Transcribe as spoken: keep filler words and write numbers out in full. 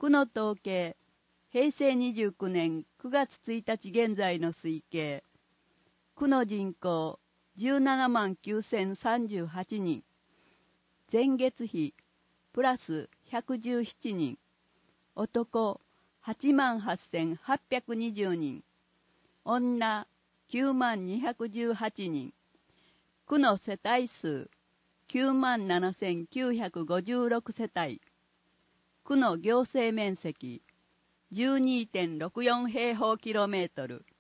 区の統計、へいせいにじゅうきゅうねんくがつついたち現在の推計、区の人口じゅうななまんきゅうせんさんじゅうはちにん、前月比プラスひゃくじゅうななにん、男はちまんはっせんはっぴゃくにじゅうにん、女きゅうまんにひゃくじゅうはちにん、区の世帯数きゅうまんななせんきゅうひゃくごじゅうろく世帯、区の行政面積 じゅうにてんろくよん 平方キロメートル、